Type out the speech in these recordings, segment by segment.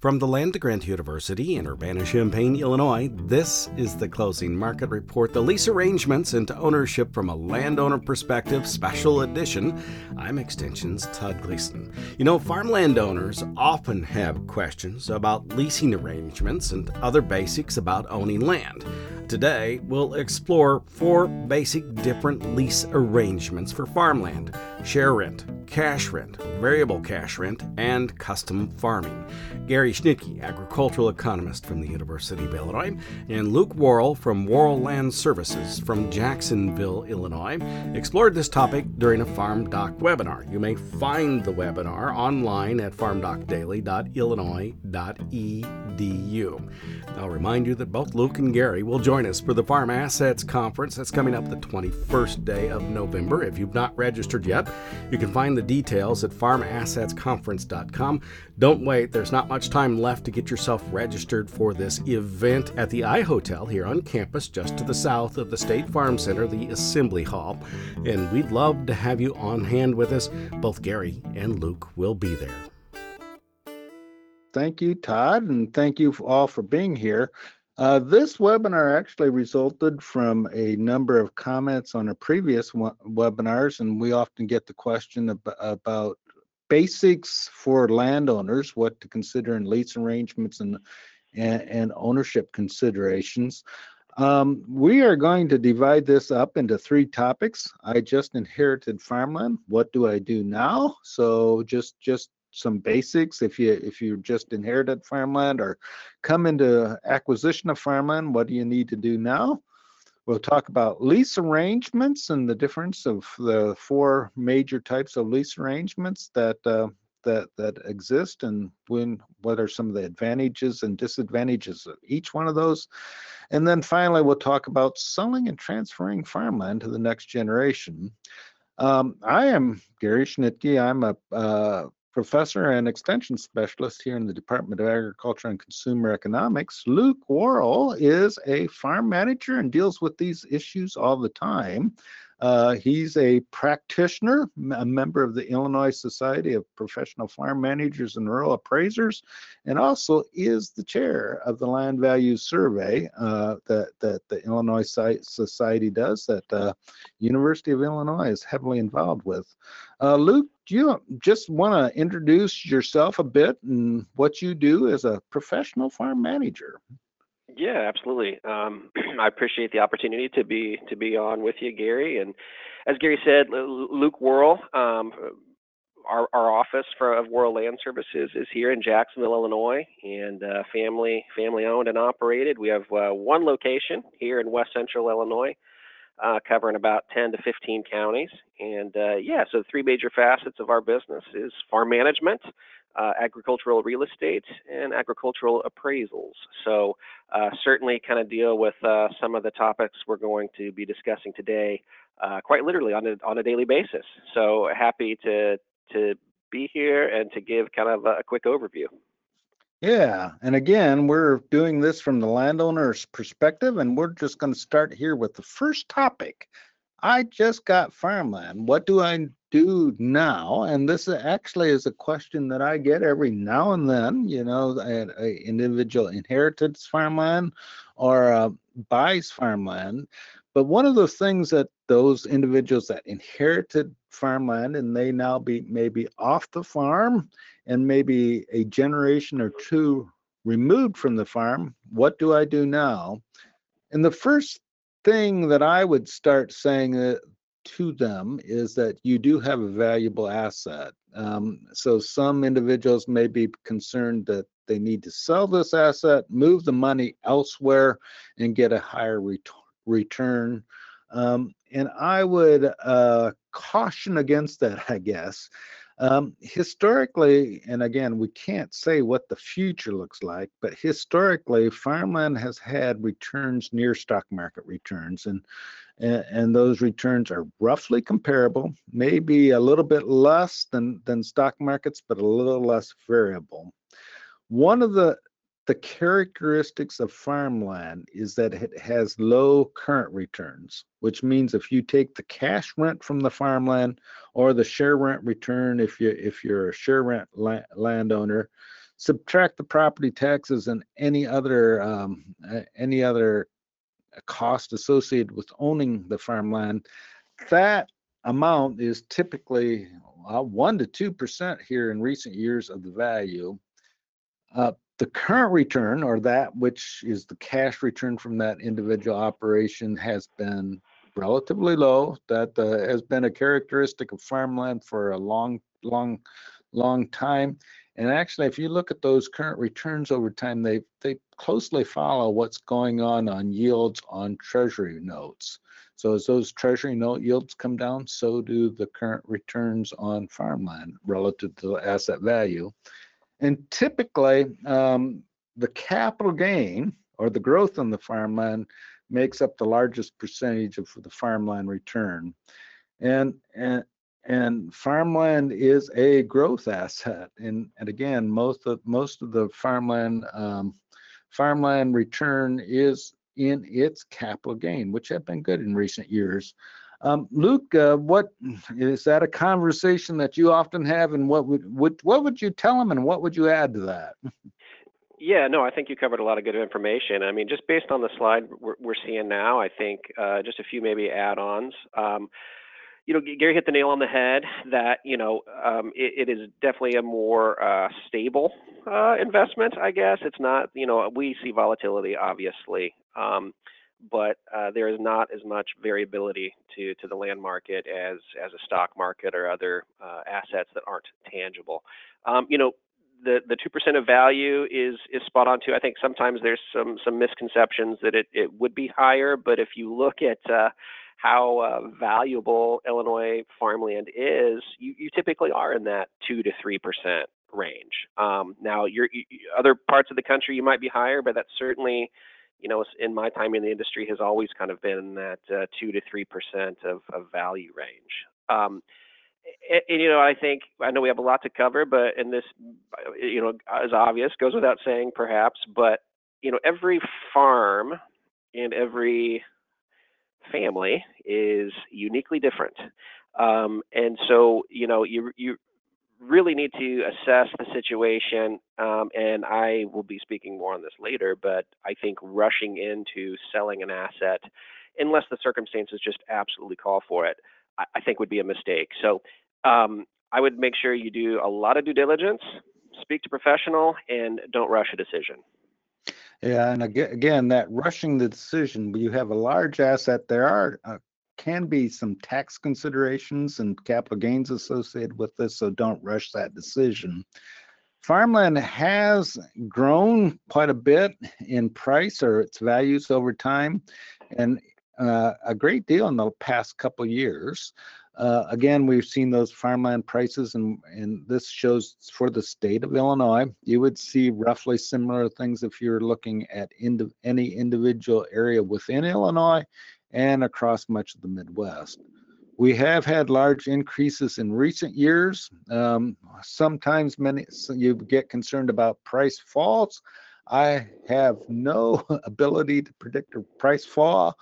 From the Land Grant University in Urbana-Champaign, Illinois, this is the Closing Market Report, the lease arrangements into ownership from a landowner perspective, special edition. I'm Extension's Todd Gleason. You know, farm landowners often have questions about leasing arrangements and other basics about owning land. Today, we'll explore 4 basic different lease arrangements for farmland: share rent, cash rent, variable cash rent, and custom farming. Gary Schnitke, agricultural economist from the University of Illinois, and Luke Worrell from Worrell Land Services from Jacksonville, Illinois, explored this topic during a Farm Doc webinar. You may find the webinar online at farmdocdaily.illinois.edu. I'll remind you that both Luke and Gary will join us for the Farm Assets Conference that's coming up the 21st day of November. If you've not registered yet, you can find the details at farmassetsconference.com. Don't wait, there's not much time left to get yourself registered for this event at the iHotel here on campus, just to the south of the State Farm Center, the Assembly Hall. And we'd love to have you on hand with us. Both Gary and Luke will be there. Thank you, Todd, and thank you all for being here. This webinar actually resulted from a number of comments on our previous webinars, and we often get the question about basics for landowners, what to consider in lease arrangements and ownership considerations. We are going to divide this up into 3 topics. I just inherited farmland. What do I do now? So just some basics. If you just inherited farmland or come into acquisition of farmland, what do you need to do now? We'll talk about lease arrangements and the difference of the 4 major types of lease arrangements that exist, and what are some of the advantages and disadvantages of each one of those. And then finally, we'll talk about selling and transferring farmland to the next generation. I am Gary Schnitke. I'm a professor and extension specialist here in the Department of Agriculture and Consumer Economics. Luke Worrell is a farm manager and deals with these issues all the time. He's a practitioner, a member of the Illinois Society of Professional Farm Managers and Rural Appraisers, and also is the chair of the Land Value Survey that the Illinois Society does, that University of Illinois is heavily involved with. Luke, do you just want to introduce yourself a bit and what you do as a professional farm manager? Yeah, absolutely. I appreciate the opportunity to be on with you, Gary. And as Gary said, Luke Worrell, our office of Worrell Land Services is here in Jacksonville, Illinois, and family owned and operated. We have 1 location here in West Central Illinois, covering about 10 to 15 counties. And so 3 major facets of our business is farm management, agricultural real estate, and agricultural appraisals. So certainly kind of deal with some of the topics we're going to be discussing today, quite literally on a daily basis. So happy to be here and to give kind of a quick overview. Yeah, and again, we're doing this from the landowner's perspective, and we're just going to start here with the first topic. I just got farmland. What do I do now? And this actually is a question that I get every now and then. You know, an individual inherited farmland or buys farmland. But one of the things that those individuals that inherited farmland and they now maybe off the farm and maybe a generation or 2 removed from the farm, what do I do now? And the first thing that I would start saying to them is that you do have a valuable asset. So some individuals may be concerned that they need to sell this asset, move the money elsewhere, and get a higher return. And I would caution against that, I guess. Historically, and again, we can't say what the future looks like, but historically, farmland has had returns near stock market returns, and those returns are roughly comparable, maybe a little bit less than stock markets, but a little less variable. One of the characteristics of farmland is that it has low current returns, which means if you take the cash rent from the farmland or the share rent return, if you're a share rent landowner, subtract the property taxes and any other cost associated with owning the farmland, that amount is typically 1 to 2% here in recent years of the value. The current return, or that which is the cash return from that individual operation, has been relatively low. That has been a characteristic of farmland for a long time. And actually, if you look at those current returns over time, they closely follow what's going on yields on treasury notes. So as those treasury note yields come down, so do the current returns on farmland relative to the asset value. And typically, the capital gain or the growth on the farmland makes up the largest percentage of the farmland return. And farmland is a growth asset. And again, most of the farmland return is in its capital gain, which have been good in recent years. Luke, what is that a conversation that you often have, and what would you tell them, and what would you add to that? Yeah, no, I think you covered a lot of good information. I mean, just based on the slide we're seeing now, I think just a few maybe add-ons. Gary hit the nail on the head that, it is definitely a more stable investment, I guess. It's not, we see volatility, obviously, but there is not as much variability to the land market as a stock market or other assets that aren't tangible. The 2% of value is spot on too. I think sometimes there's some misconceptions that it would be higher, but if you look at how valuable Illinois farmland is, you typically are in that 2 to 3% range. Now, other parts of the country you might be higher, but that's certainly, in my time in the industry, has always kind of been that 2 to 3% of value range. I know we have a lot to cover, but in this, as obvious, goes without saying perhaps, but, every farm and every family is uniquely different. And so, you really need to assess the situation, and I will be speaking more on this later, but I think rushing into selling an asset, unless the circumstances just absolutely call for it, I think would be a mistake. So I would make sure you do a lot of due diligence, speak to professional, and don't rush a decision. Yeah, and again, that rushing the decision, when you have a large asset, there can be some tax considerations and capital gains associated with this, so don't rush that decision. Farmland has grown quite a bit in price or its values over time, and a great deal in the past couple of years. Again, we've seen those farmland prices, and this shows for the state of Illinois. You would see roughly similar things if you're looking at any individual area within Illinois and across much of the Midwest. We have had large increases in recent years. Sometimes you get concerned about price falls. I have no ability to predict a price fall.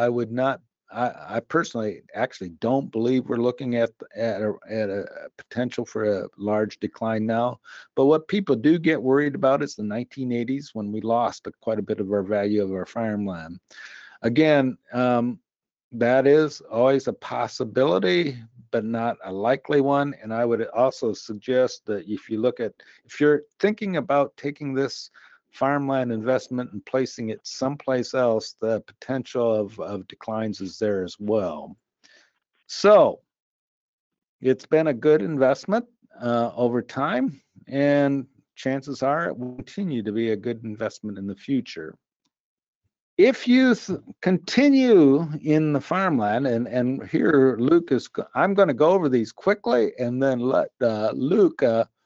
I personally actually don't believe we're looking at a potential for a large decline now. But what people do get worried about is the 1980s, when we lost quite a bit of our value of our farmland. Again, that is always a possibility, but not a likely one. And I would also suggest that if you're thinking about taking this farmland investment and placing it someplace else, the potential of declines is there as well. So it's been a good investment over time, and chances are it will continue to be a good investment in the future. If you continue in the farmland, and here Luke I'm going to go over these quickly and then let Luke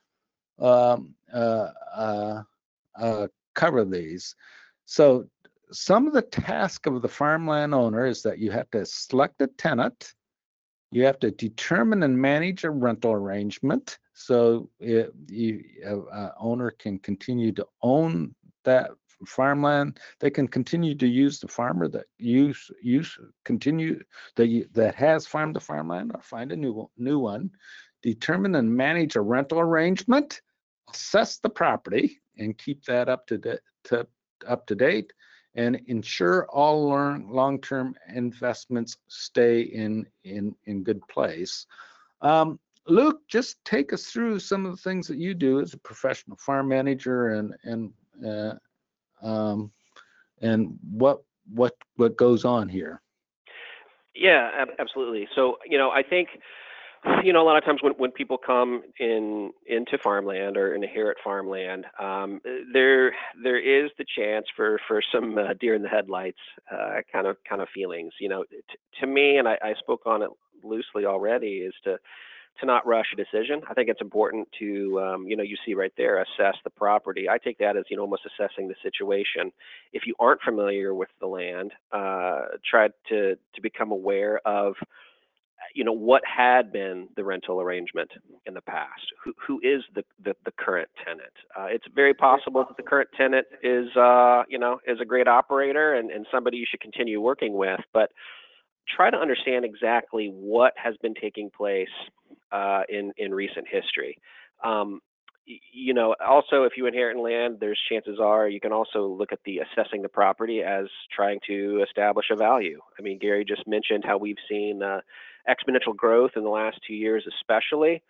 cover these. So some of the task of the farmland owner is that you have to select a tenant, you have to determine and manage a rental arrangement, so owner can continue to own that farmland. They can continue to use the farmer that that has farmed the farmland, or find a new one. Determine and manage a rental arrangement. assess the property and keep that up to date, and ensure all long-term investments stay in good place. Luke, just take us through some of the things that you do as a professional farm manager, and what goes on here. Yeah, absolutely. So, I think, a lot of times when people come into farmland or inherit farmland, there is the chance for some deer in the headlights kind of feelings. To me, and I spoke on it loosely already, is to not rush a decision. I think it's important to, you see right there, assess the property. I take that as, almost assessing the situation. If you aren't familiar with the land, try to become aware of, what had been the rental arrangement in the past. Who is the current tenant? It's very possible that the current tenant is a great operator and somebody you should continue working with, but try to understand exactly what has been taking place in recent history. Also, if you inherit land, there's chances are you can also look at the assessing the property as trying to establish a value. I mean, Gary just mentioned how we've seen exponential growth in the last 2 years, especially.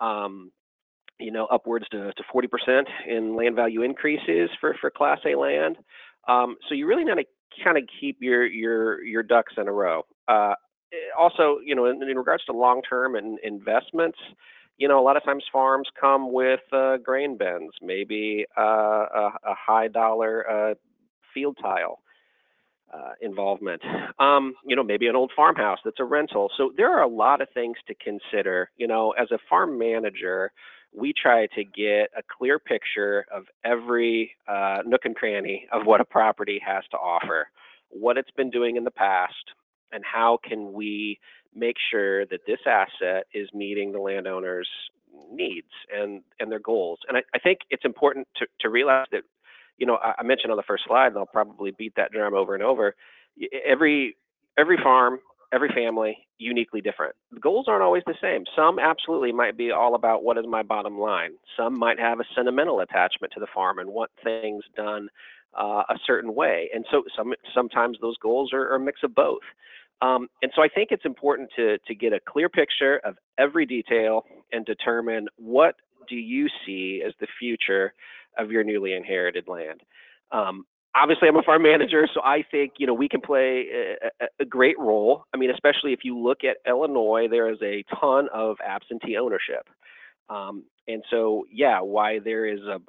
Upwards to 40% in land value increases for Class A land. So you really need to kind of keep your ducks in a row. Also, in regards to long-term investments, a lot of times farms come with grain bins, maybe a high dollar field tile involvement, maybe an old farmhouse that's a rental. So there are a lot of things to consider. As a farm manager, we try to get a clear picture of every nook and cranny of what a property has to offer, what it's been doing in the past, and how can we make sure that this asset is meeting the landowner's needs and their goals. And I think it's important to realize that, I mentioned on the first slide, and I'll probably beat that drum over and over, every farm, every family, uniquely different. The goals aren't always the same. Some absolutely might be all about what is my bottom line. Some might have a sentimental attachment to the farm and want things done a certain way. And so sometimes those goals are a mix of both. And so I think it's important to get a clear picture of every detail and determine what do you see as the future of your newly inherited land. Obviously, I'm a farm manager, so I think, we can play a great role. I mean, especially if you look at Illinois, there is a ton of absentee ownership. And so, why there is a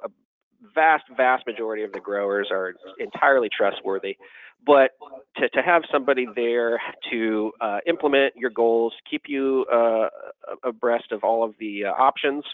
vast majority of the growers are entirely trustworthy, but to have somebody there to implement your goals, keep you abreast of all of the options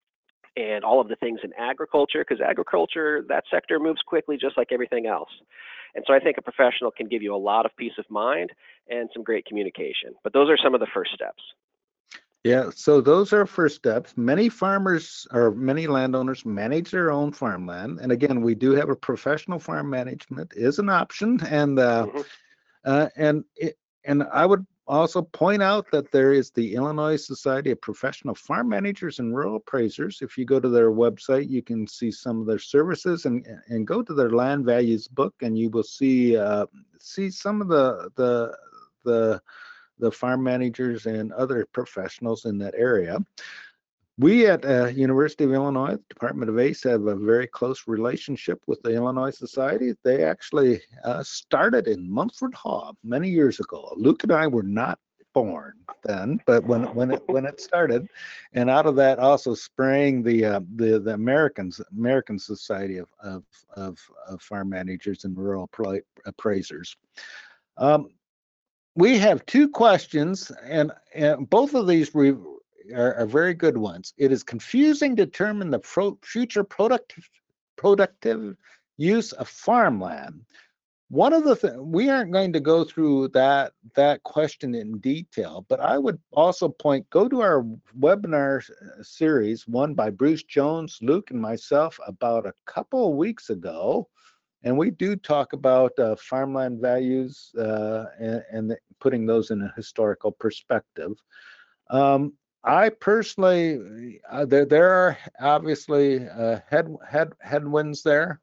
and all of the things in agriculture, because agriculture, that sector moves quickly just like everything else. And so I think a professional can give you a lot of peace of mind and some great communication. But those are some of the first steps. Yeah, so those are first steps. Many farmers or many landowners manage their own farmland. And again, we do have a professional farm management is an option. And and I would also point out that there is the Illinois Society of Professional Farm Managers and Rural Appraisers. If you go to their website, you can see some of their services and go to their land values book, and you will see some of the farm managers and other professionals in that area. We at University of Illinois, Department of ACE, have a very close relationship with the Illinois Society. They actually started in Mumford Hall many years ago. Luke and I were not born then, but when it started, and out of that also sprang the American Society of Farm Managers and Rural Appraisers. We have two questions, and both of these are very good ones. It is confusing to determine the future productive use of farmland. One of the we aren't going to go through that question in detail, but I would also go to our webinar series, one by Bruce Jones, Luke, and myself, about a couple of weeks ago. And we do talk about farmland values and putting those in a historical perspective. I personally, there are obviously headwinds there.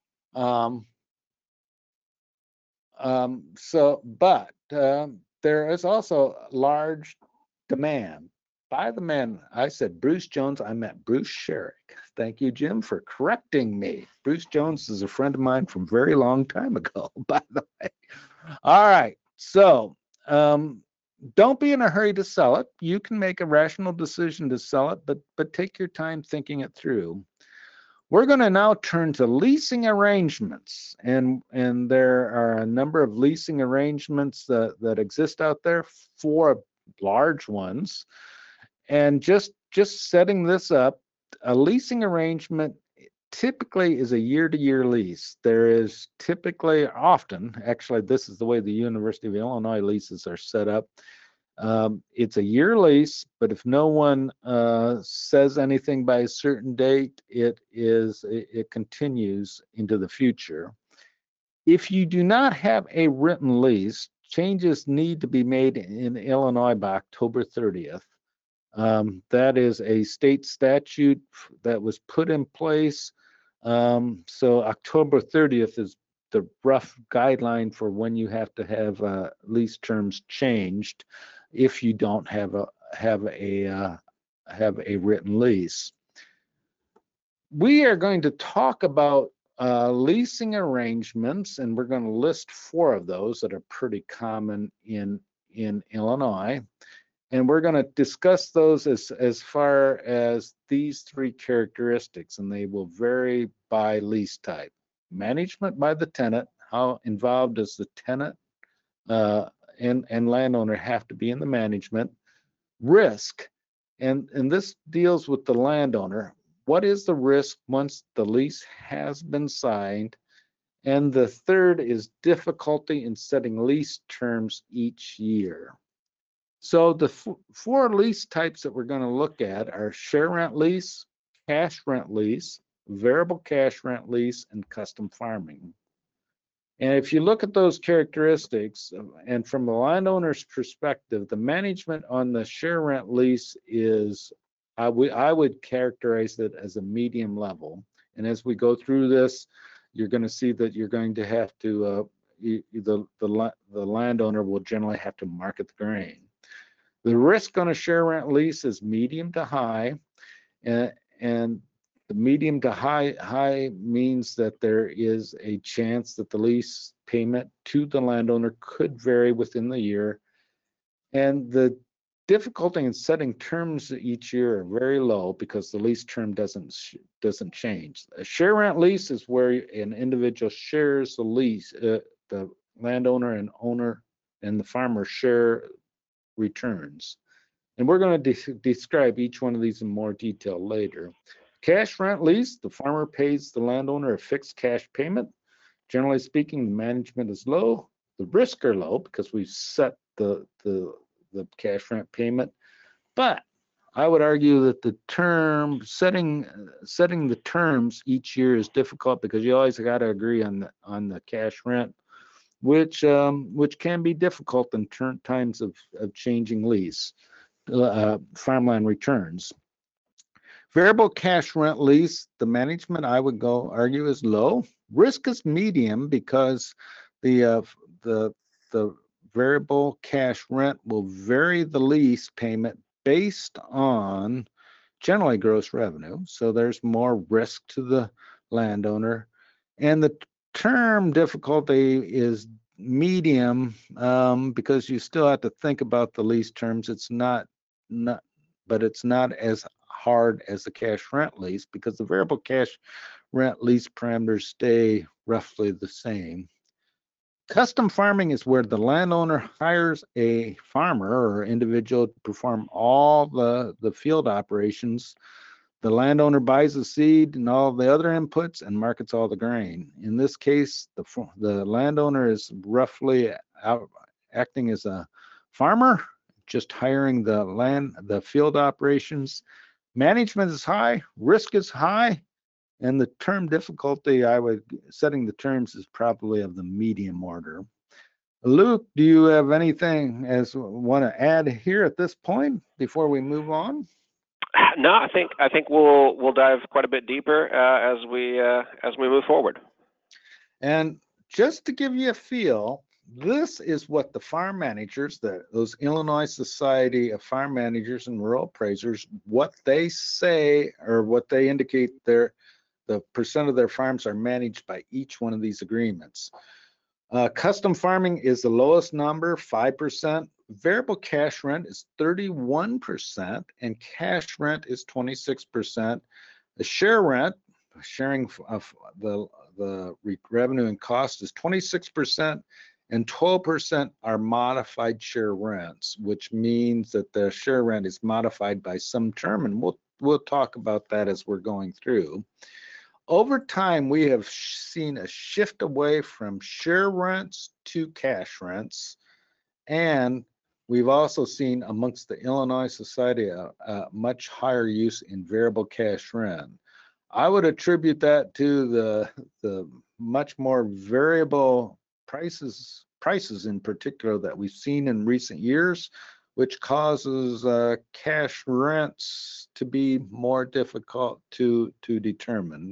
There is also large demand by the man. I said Bruce Jones, I meant Bruce Sherrick. Thank you, Jim, for correcting me. Bruce Jones is a friend of mine from a very long time ago, by the way. All right, so don't be in a hurry to sell it. You can make a rational decision to sell it, but take your time thinking it through. We're going to now turn to leasing arrangements, and there are a number of leasing arrangements that exist out there, 4 large ones. And just setting this up, a leasing arrangement typically is a year-to-year lease. There is typically, often, actually, this is the way the University of Illinois leases are set up. It's a year lease, but if no one says anything by a certain date, it continues into the future. If you do not have a written lease, changes need to be made in Illinois by October 30th. That is a state statute that was put in place. So October 30th is the rough guideline for when you have to have lease terms changed if you don't have a written lease. We are going to talk about leasing arrangements, and we're going to list 4 of those that are pretty common in Illinois. And we're going to discuss those as far as these 3 characteristics, and they will vary by lease type. Management by the tenant, how involved does the tenant and landowner have to be in the management. Risk, and this deals with the landowner. What is the risk once the lease has been signed? And the third is difficulty in setting lease terms each year. So the 4 lease types that we're going to look at are share rent lease, cash rent lease, variable cash rent lease, and custom farming. And if you look at those characteristics, and from the landowner's perspective, the management on the share rent lease is, I would characterize it as a medium level. And as we go through this, you're going to see that you're going to have to, the landowner will generally have to market the grain. The risk on a share rent lease is medium to high, and the medium to high means that there is a chance that the lease payment to the landowner could vary within the year. And the difficulty in setting terms each year are very low because the lease term doesn't change. A share rent lease is where an individual shares the lease, the landowner and owner and the farmer share returns. And we're going to describe each one of these in more detail later. Cash rent lease, the farmer pays the landowner a fixed cash payment. Generally speaking, the management is low. The risks are low because we've set the cash rent payment. But I would argue that the term setting the terms each year is difficult because you always got to agree on the cash rent, which can be difficult in times of changing lease, farmland returns. Variable cash rent lease, the management I would argue is low. Risk is medium because the variable cash rent will vary the lease payment based on generally gross revenue. So there's more risk to the landowner. And the term difficulty is medium because you still have to think about the lease terms. But it's not as hard as the cash rent lease because the variable cash rent lease parameters stay roughly the same. Custom farming is where the landowner hires a farmer or individual to perform all the field operations. The landowner buys the seed and all the other inputs and markets all the grain. In this case, the landowner is roughly acting as a farmer, just hiring the field operations. Management is high, risk is high, and the term difficulty, setting the terms is probably of the medium order. Luke, do you have anything as want to add here at this point before we move on? No, I think we'll dive quite a bit deeper as we move forward. And just to give you a feel, this is what the farm managers, those Illinois Society of Farm Managers and Rural Appraisers, what they say or what they indicate the percent of their farms are managed by each one of these agreements. Custom farming is the lowest number, 5%. Variable cash rent is 31%, and cash rent is 26%. The share rent, sharing of the revenue and cost, is 26%, and 12% are modified share rents, which means that the share rent is modified by some term, and we'll talk about that as we're going through. Over time, we have seen a shift away from share rents to cash rents, and we've also seen amongst the Illinois Society a much higher use in variable cash rent. I would attribute that to the much more variable prices in particular that we've seen in recent years, which causes cash rents to be more difficult to determine.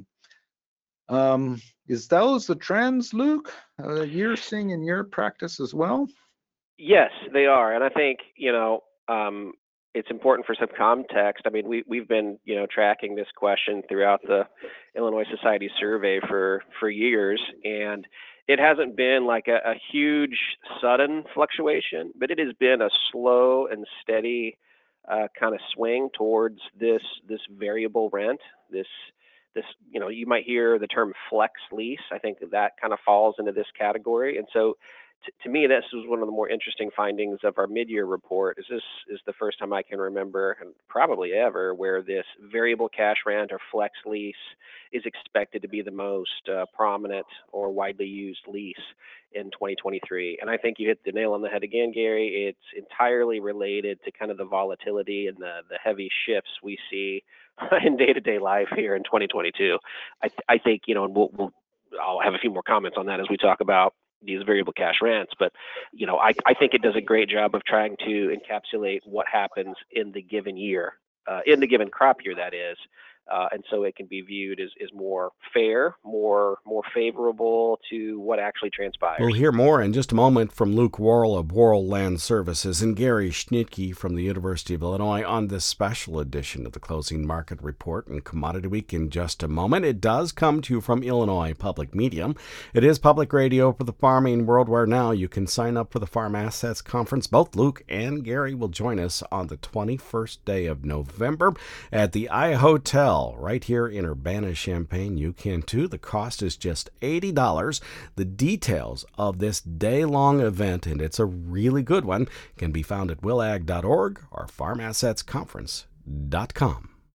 Is those the trends, Luke, you're seeing in your practice as well? Yes, they are, and I think it's important for some context. I mean, we've been tracking this question throughout the Illinois Society survey for years, and it hasn't been like a huge sudden fluctuation, but it has been a slow and steady kind of swing towards this variable rent. This you might hear the term flex lease. I think that kind of falls into this category, and so. To me, this was one of the more interesting findings of our mid-year report. This is the first time I can remember, and probably ever, where this variable cash rent or flex lease is expected to be the most prominent or widely used lease in 2023. And I think you hit the nail on the head again, Gary. It's entirely related to kind of the volatility and the heavy shifts we see in day-to-day life here in 2022. I think, and I'll have a few more comments on that as we talk about these variable cash rents, but I think it does a great job of trying to encapsulate what happens in the given year, in the given crop year, that is, and so it can be viewed as more fair, more favorable to what actually transpires. We'll hear more in just a moment from Luke Worrell of Worrell Land Services and Gary Schnitke from the University of Illinois on this special edition of the Closing Market Report and Commodity Week in just a moment. It does come to you from Illinois Public Media. It is public radio for the farming world, where now you can sign up for the Farm Assets Conference. Both Luke and Gary will join us on the 21st day of November at the iHotel right here in Urbana-Champaign. You can too. The cost is just $80. The details of this day-long event, and it's a really good one, can be found at willag.org or farmassetsconference.com.